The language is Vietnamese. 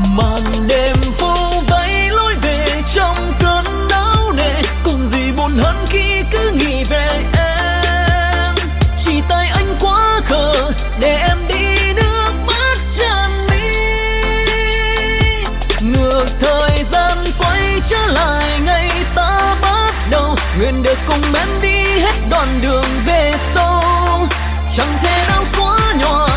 màn đêm vô vây lối về trong cơn não nề, cùng gì buồn hơn khi cứ nghĩ về em. Chỉ tại anh quá khờ để em đi nước mắt tràn mi. Ngược thời gian quay trở lại ngày ta bắt đầu, nguyện được cùng em đi hết đoạn đường về sau. Chẳng thể nào quá nhỏ